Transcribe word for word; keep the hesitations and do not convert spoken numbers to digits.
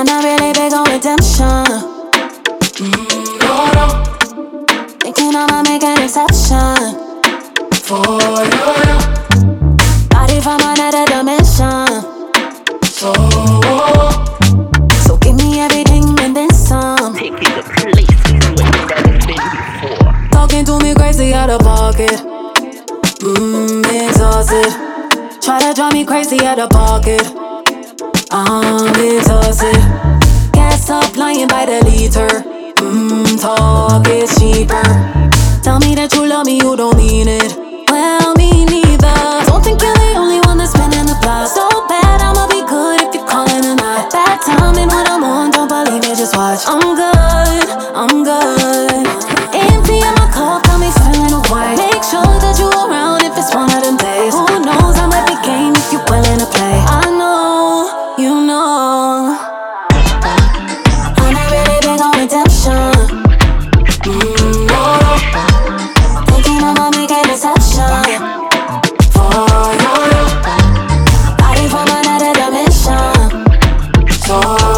I'm not really big on redemption. Mm, no, no. Thinking I'ma make an exception For you, you. body from another dimension. So, So give me everything and then some. Take you to places you ain't never been before. Talking to me crazy out of pocket. Mmm, exhausted. Try to drive me crazy out of pocket. I'm exhausted. Gas up lying by the liter. Mmm, talk is cheaper. Tell me that you love me, you don't mean it. Well, me neither. Don't think you're the only one that's spinning the block. So bad, I'ma be good if you're calling or not. Bad timing when I'm on, don't believe it, just watch. I'm good, I'm good. Empty in my cup, got me feeling away. Make sure that you around if it's one of them days. Who knows, I might be game if you're willing to play. I know, you know. I'm not really big on redemption. mm, no, no. Thinking I'ma make an exception For you, you. body from another dimension. So,